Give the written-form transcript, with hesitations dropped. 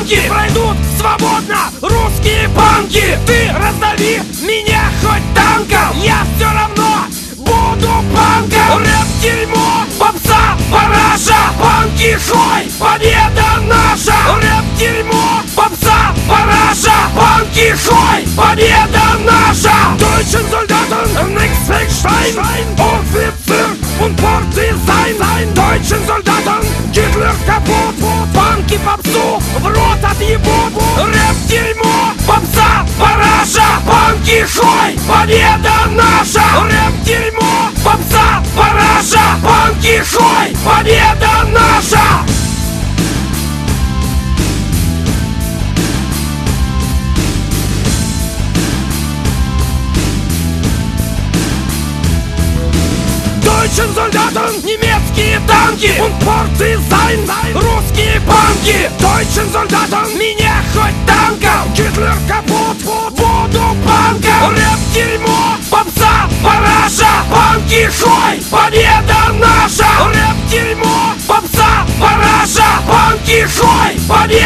танки пройдут свободно русские банки. Ты раздави меня хоть танком, я все равно буду панком. Рэп-дерьмо, попса, параша, панки, хой, победа наша. Рэп-дерьмо, попса, параша, панки, хой, победа наша. Deutschen Soldaten, nix Stein, Offizier und Partisan. Deutschen Soldaten, Hitler kaputt, панки попсу в рот отъебут. Рэп-дерьмо, попса, параша, панки, хой, победа наша. Рэп-дерьмо, попса, параша, панки, хой, победа наша. Deutschen Soldaten, немецкие танки und Partisan, русские панки. Deutschen Soldaten, меня хоть танком, Гитлер капут, буду панком. Рэп-дерьмо, попса, параша, панки, хой, победа наша. Рэп-дерьмо, попса, параша, панки, хой, победа.